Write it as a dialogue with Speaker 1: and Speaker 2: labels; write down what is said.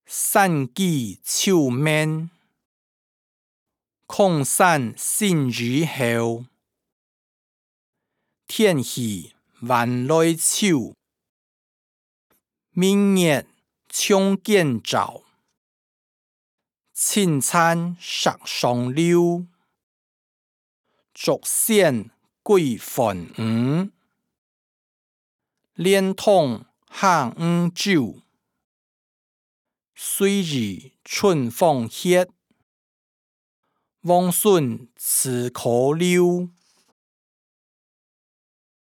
Speaker 1: 散记手面，空散信雨后。天气万来秋，明月冲见照。凊餐食双溜，竹笋桂饭圆。莲筒下午酒，水日春风歇。王孙辞可留。